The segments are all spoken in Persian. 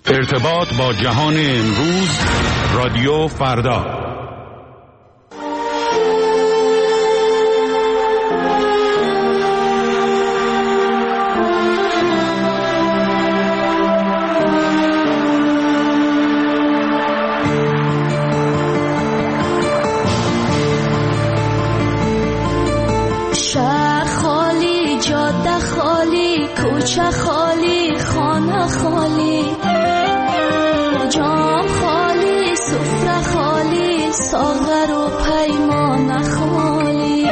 ارتباط با جهان امروز، رادیو فردا. شهر خالی، جاده خالی، کوچه خالی، خانه خالی، جام خالی، سفره خالی، ساغر و پیمان خالی.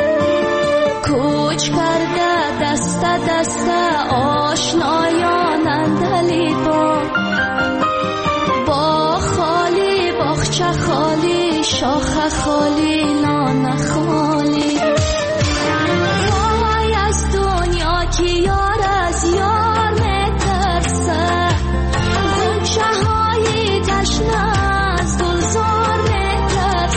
کوچ کرده دست دست آشنایان اندلی با خالی، باغچه خالی، شاخه خالی، لانه خالی. وای از دنیا که یار از یار میترسه، غنچه های تشنه از گلزار میترسه.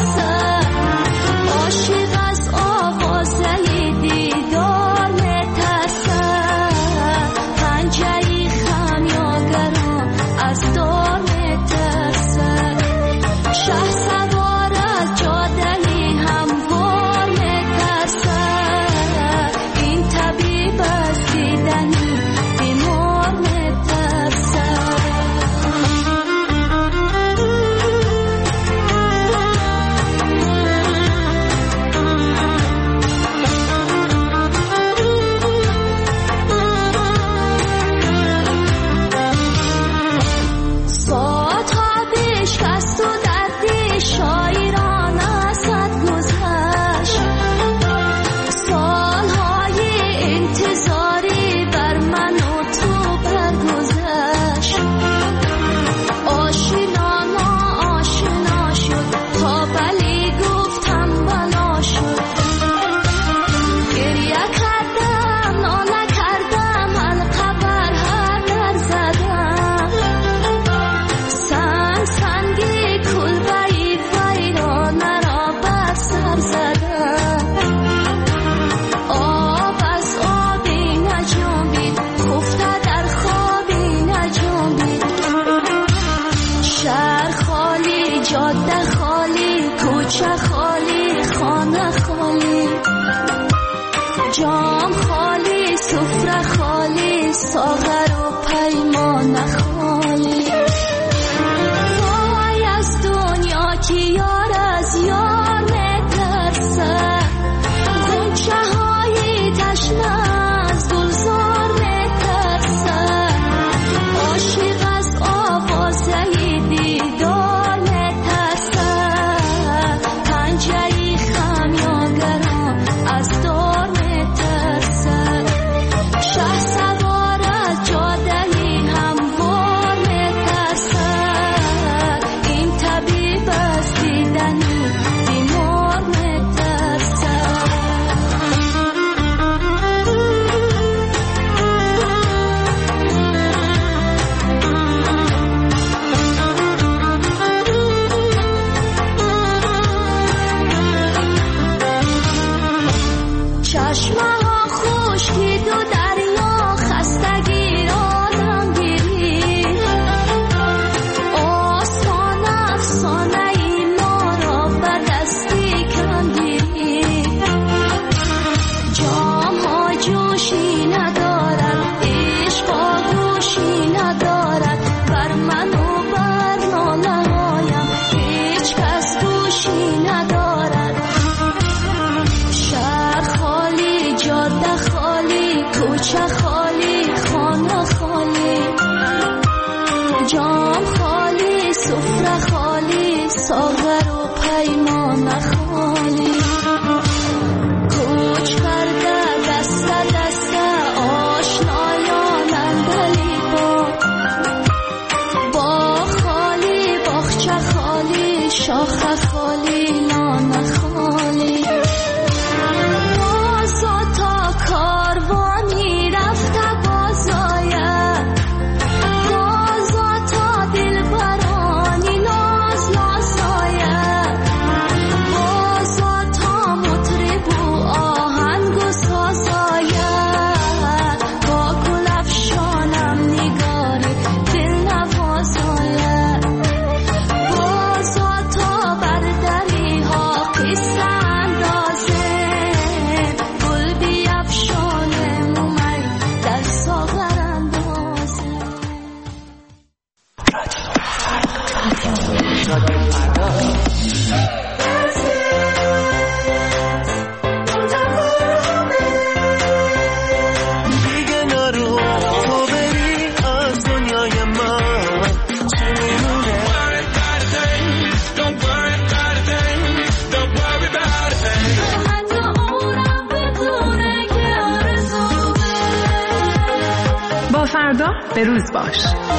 به روز باش.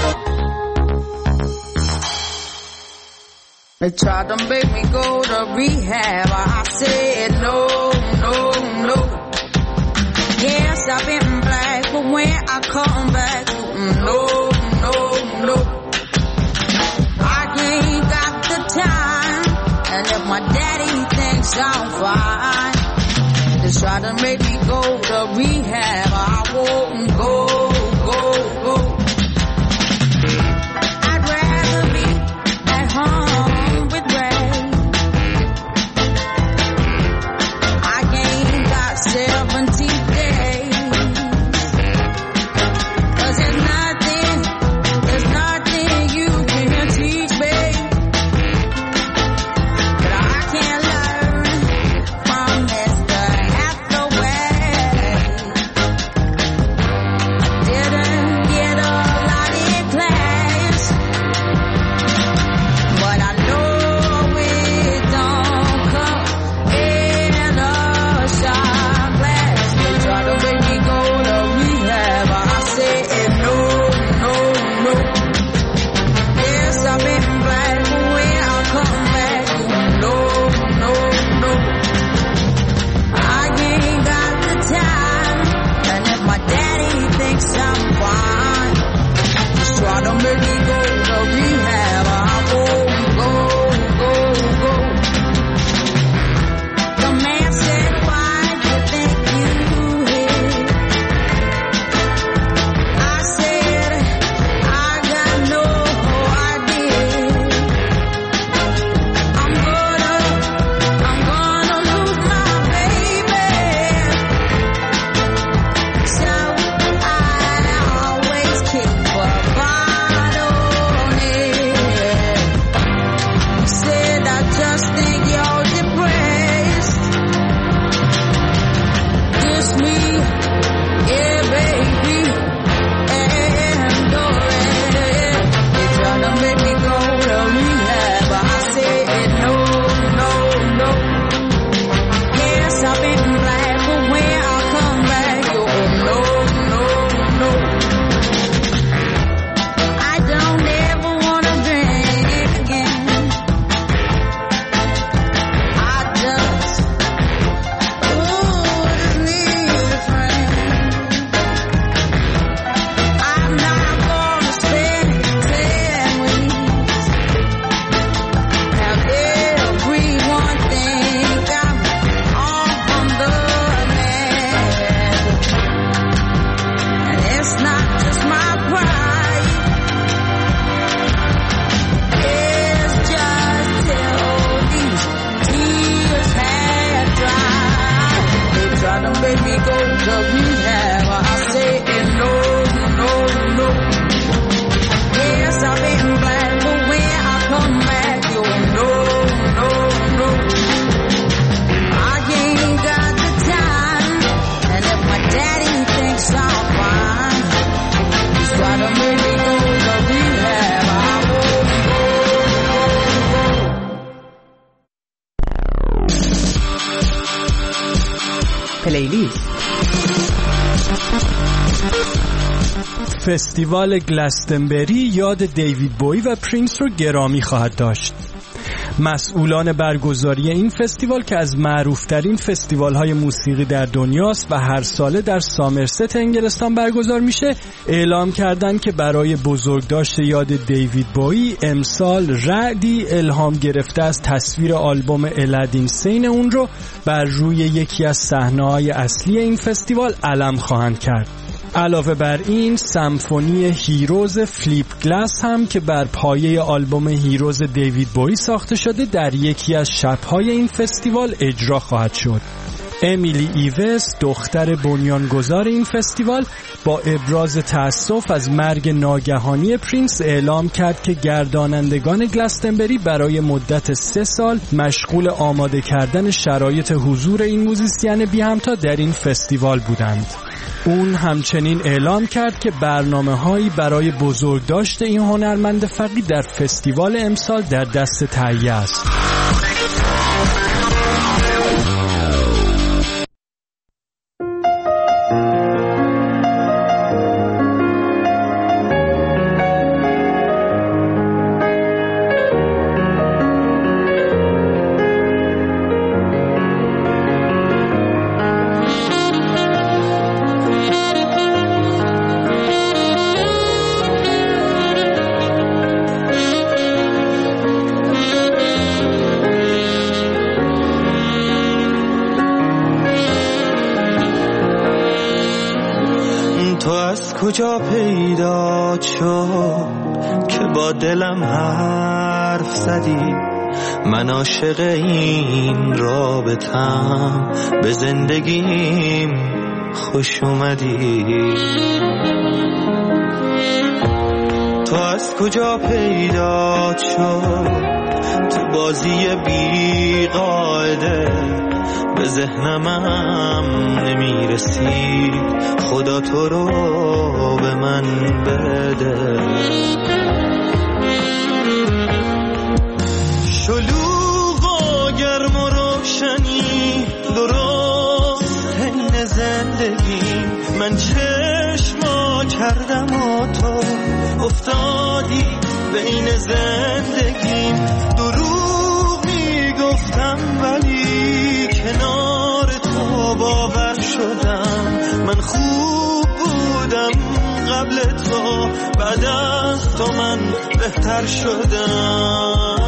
They tried to make me go to rehab. I said no, no, no. Yes, I've been black, but when I come back, no, no, no. I ain't got the time, and if my daddy thinks I'm fine, they try to make me go to rehab. I won't go, go, go. I'd rather be at home. پلیلیست. فستیوال گلستنبری یاد دیوید بویی و پرینس رو گرامی خواهد داشت. مسئولان برگزاری این فستیوال که از معروفترین فستیوال‌های موسیقی در دنیاست و هر ساله در سامرست انگلستان برگزار میشه، اعلام کردن که برای بزرگداشت یاد دیوید بویی امسال رعدی الهام گرفته از تصویر آلبوم الادین سین اون رو بر روی یکی از صحنه‌های اصلی این فستیوال علم خواهند کرد. علاوه بر این سمفونی هیروز فلیپ گلاس هم که بر پایه آلبوم هیروز دیوید بویی ساخته شده در یکی از شب‌های این فستیوال اجرا خواهد شد. امیلی ایوز، دختر بنیانگذار این فستیوال، با ابراز تأسف از مرگ ناگهانی پرینس اعلام کرد که گردانندگان گلستنبری برای مدت 3 سال مشغول آماده کردن شرایط حضور این موزیسین بی همتا در این فستیوال بودند. اون همچنین اعلام کرد که برنامه‌هایی برای بزرگداشت این هنرمند فقید در فستیوال امسال در دست تهیه است. کجا پیدا شد که با دلم حرف زدی؟ من عاشق این رابطم، به زندگیم خوش اومدی. تو از کجا پیدا شد تو بازی بی قاعده؟ به ذهنم نمیرسید، خدا تو رو به من بده. شلوغ و گرم و روشنی درست حین زندگی، من چشما کردم و تو افتادی بین زندگیم. دروغ میگفتم ولی کنار تو باور شدم. من خوب بودم قبل تو، بعد از تو من بهتر شدم.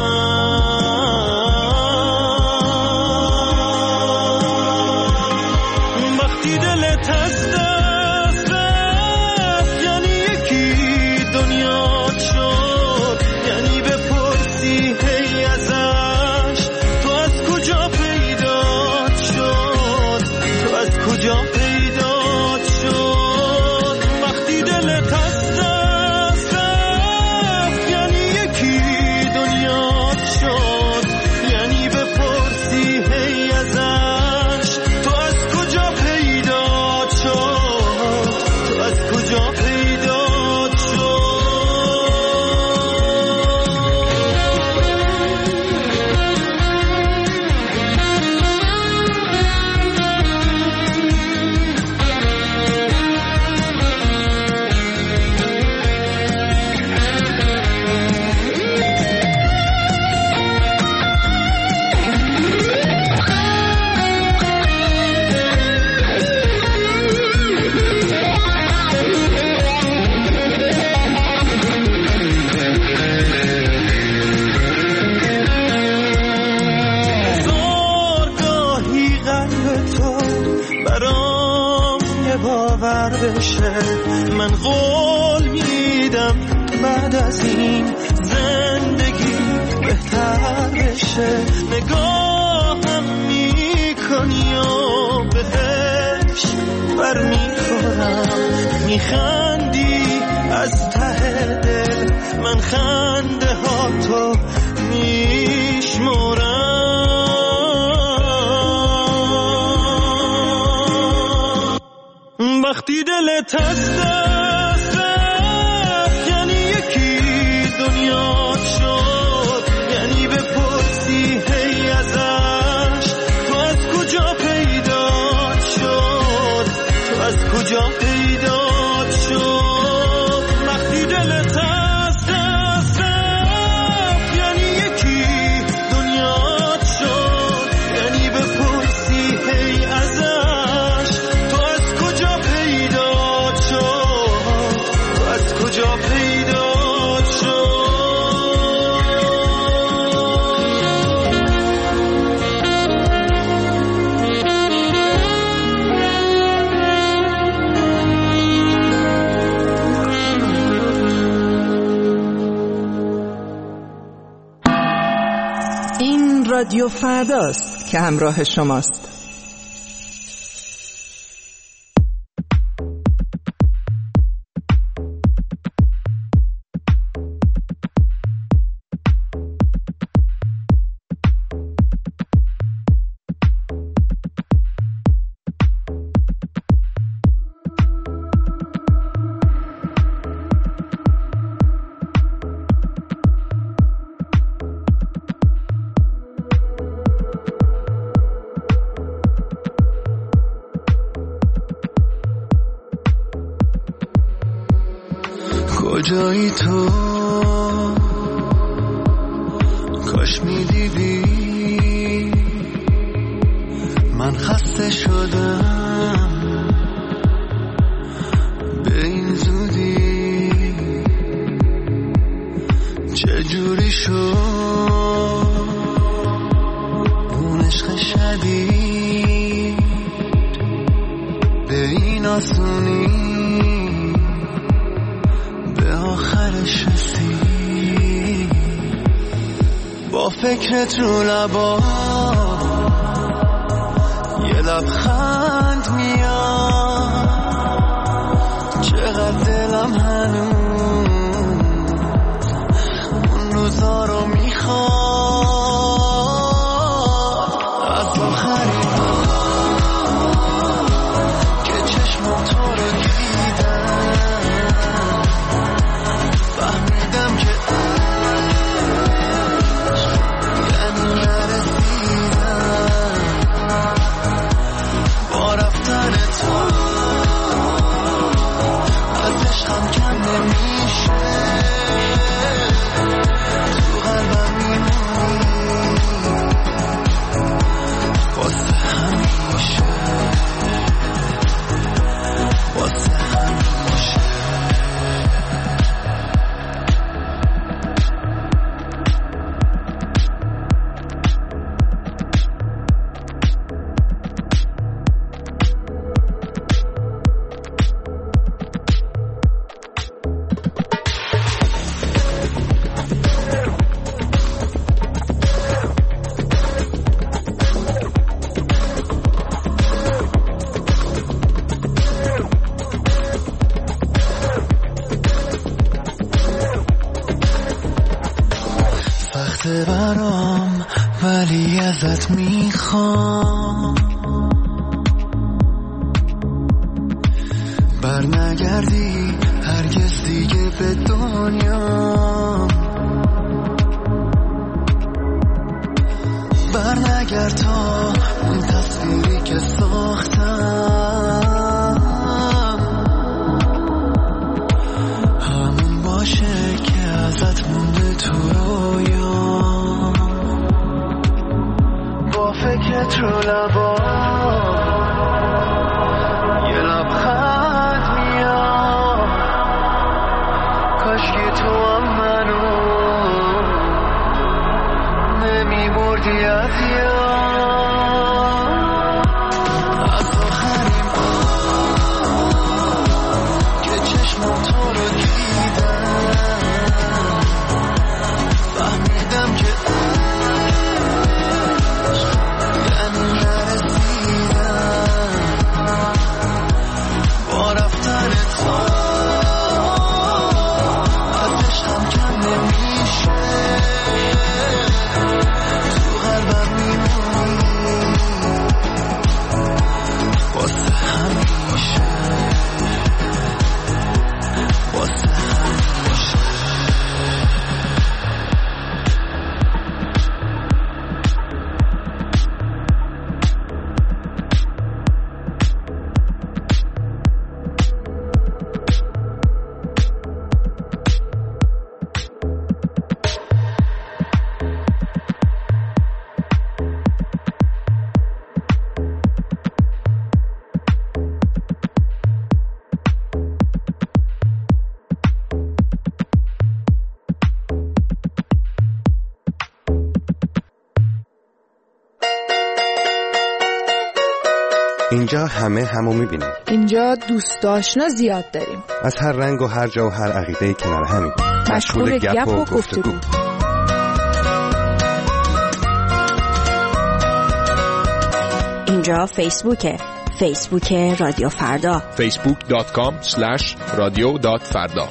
وقتی دلت از دست رفت یعنی یکی دنیا شد، یعنی بپرسی هی ازش تو از کجا پیدا شد، تو از کجا پیدا شد. وقتی دلت از دست رفت یعنی یکی دنیا شد، یعنی بپرسی هی ازش تو از کجا پیدا شد، تو از کجا پیدا شد. زارگاهی قلب تو برام یه باور بشه، من قول میدم بعد از این زندگی بهتر بشه. نگاهم میکنی و بهش بر میخورم، میخندی از ته دل، من خنده ها تو میشمرم. وقتی دلت از دست رفت یعنی یکی دنیا شد، یعنی بپرسی هی ازش تو از کجا پیدا شد، تو از کجا پیدا شد. وقتی دلت از دست رفت یعنی یکی دنیا شد، یعنی بپرسی هی ازش تو از کجا پیدا شد، تو از کجا پیدا شد. این رادیو فرداست که همراه شماست. کجایی تو کاش میدیدی من خسته شدم به این زودی. چجوری شد اون عشق شدید به این آسونی؟ نشستی با فکرت رو لبا یه لبخند میاد چقدر دلم هنوز اون روزا رو میخواد از آخرین که چشمم تو رو دیدم فهمیدم که یعنی نرسیدم با رفتن تو ازش هم کم نمیشه تو قلبم میمونی واسه همیشه واسه همیشه برام ولی ازت میخوام بر نگردی هرگز دیگه به دنیا بر نگرد تا اون تصویری که ساختم همون باشه که ازت مونده تو رویا با فکرت رو لبا یه لبخند میاد کاشکی تو هم منو نمیبردی از یاد از آخرین که چشمم تو رو دیدم فهمیدم که یعنی نرسیدم با رفتن تو ازش هم کم نمیشه تو قلبم میمونی واسه همیشه واسه همیشه اینجا همه همو میبینیم. اینجا دوست آشنا زیاد داریم. از هر رنگ و هر جا و هر عقیده‌ای کنار همیم. مشغول گپ و گفتگو. اینجا فیسبوکه. فیسبوک رادیو فردا. facebook.com/radio.farda.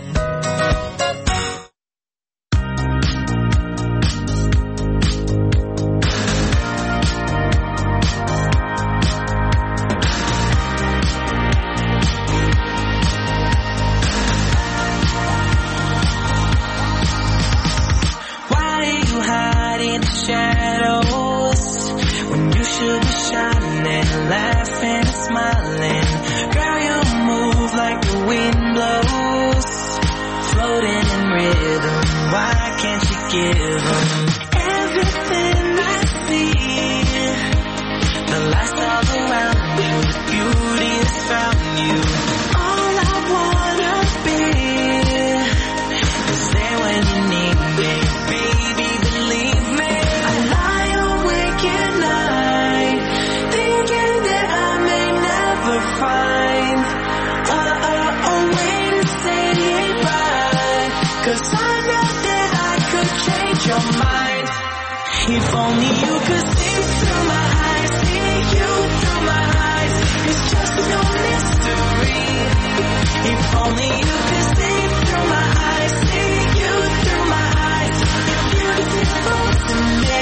'cause I know that I could change your mind. If only you could see through my eyes, see you through my eyes. It's just no mystery. If only you could see through my eyes, see you through my eyes. You're beautiful to me.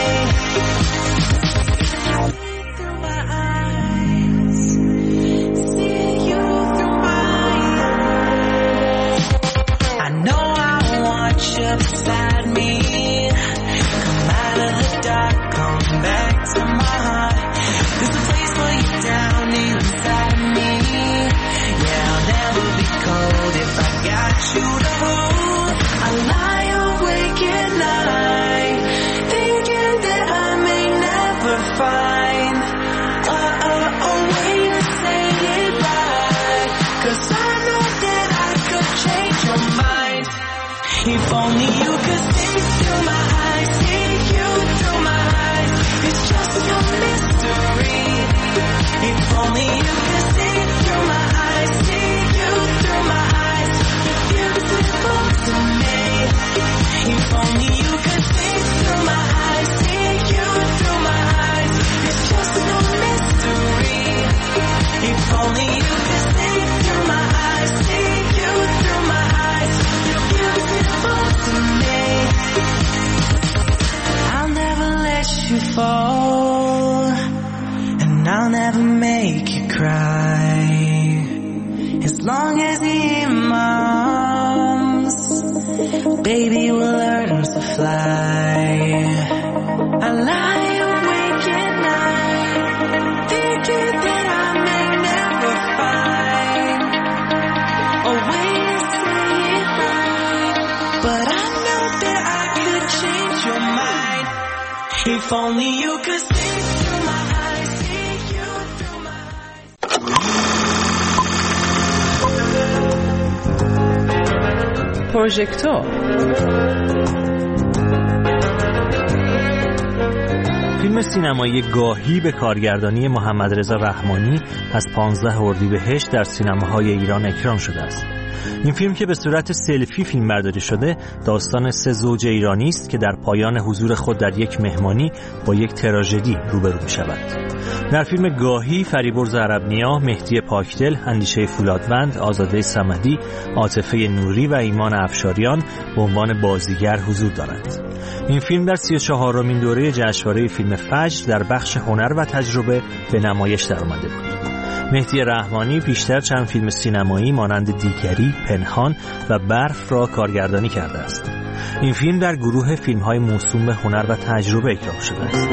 Through my eyes, see you through my eyes. I know I want you beside me. Come out of the dark, come back to my heart. There's a place for you down inside me. Yeah, I'll never be cold if I got you to hold. I lie awake at night, thinking that I may never find a way to say goodbye. 'Cause I know that I could change your mind. If only you could see through my eyes, see you through my eyes. It's just your mystery. If only you could see through my eyes, see you through my eyes. You're beautiful to me. If only you could see through my eyes, see you through my eyes. It's just no mystery. If only you could see through my eyes, see you through my eyes. You're beautiful to me. I'll never let you fall, and I'll never make you cry. As long as you're in my arms, baby, we'll learn to fly. I lie awake at night, thinking that I may never find a way to say it right. But I know that I could change your mind. If only you could see through my eyes, see you through my eyes. پروژکتور فیلم سینمایی گاهی به کارگردانی محمد رضا رحمانی از 15 اردیبهشت در سینماهای ایران اکران شده است. این فیلم که به صورت سلفی فیلم برداری شده، داستان 3 زوج ایرانی است که در پایان حضور خود در یک مهمانی با یک تراژدی روبرو می‌شود. در فیلم گاهی فریبرز عرب‌نیا، مهدی پاکدل، اندیشه فولادوند، آزاده صمدی، عاطفه نوری و ایمان افشاریان به عنوان بازیگر حضور دارند. این فیلم در 34مین دوره جشنواره فیلم فجر در بخش هنر و تجربه به نمایش درآمده بود. مهدی رحمانی بیشتر چند فیلم سینمایی مانند دیگری، پنهان و برف را کارگردانی کرده است. این فیلم در گروه فیلم‌های موسوم به هنر و تجربه اکرام شده است.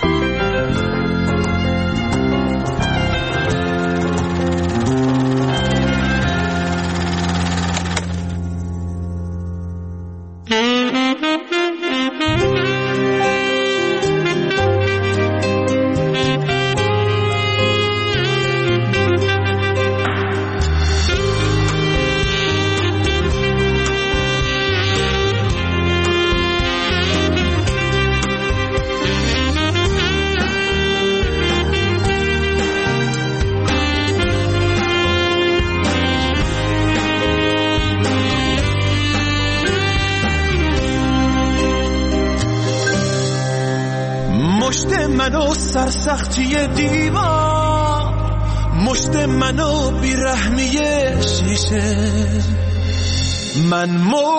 منو سرسختی دیوار، مشت منو بیرحمی شیشه، من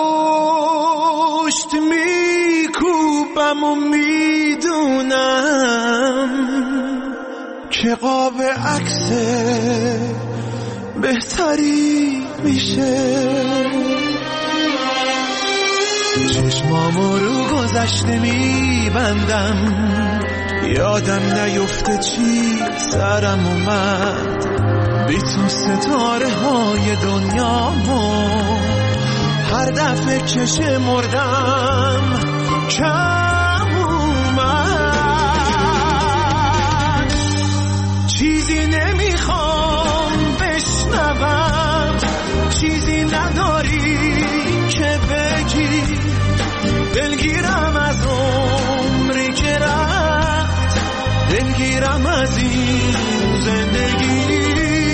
مشت میکوبم و میدونم که قاب عکس بهتری میشه. چشمامو رو گذشته میبندم، یادم نیفته چی سرم اومد، بی تو ستاره های دنیامو هر دفعه که شمردم کم اومد. چیزی نمیخوام بشنوم، چیزی نداری که بگی، دلگیرم از عمری که رفت، دلگیرم از این زندگی.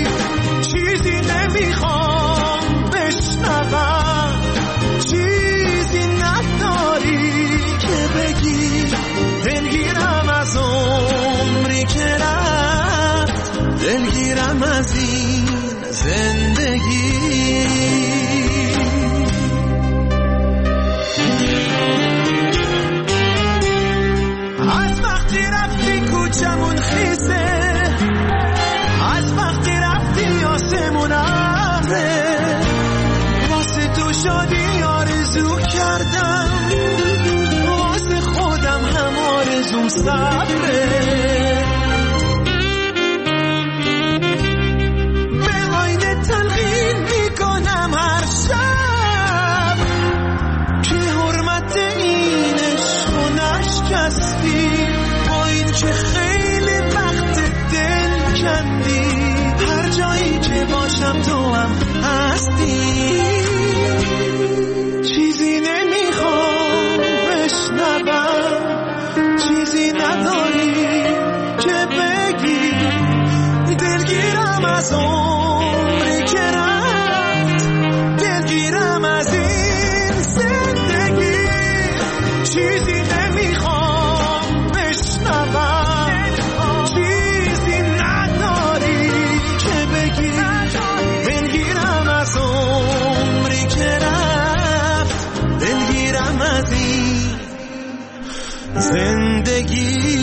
چیزی نمیخوام بشنوم، چیزی کردم واسه خودم هم آرزوم صبره به آینه تلقین میکنم هر شب که حرمت این عشق و نشکستی با این که خیلی وقت دل کندی هر جایی که باشم تو هم هستی چیزی نمیخوام بشنوم چیزی نداری که بگی دلگیرم از عمری که رفت دلگیرم از این زندگی چیزی نمیخوام بشنوم چیزی نداری که بگی دلگیرم از عمری که رفت دلگیرم از این زندگی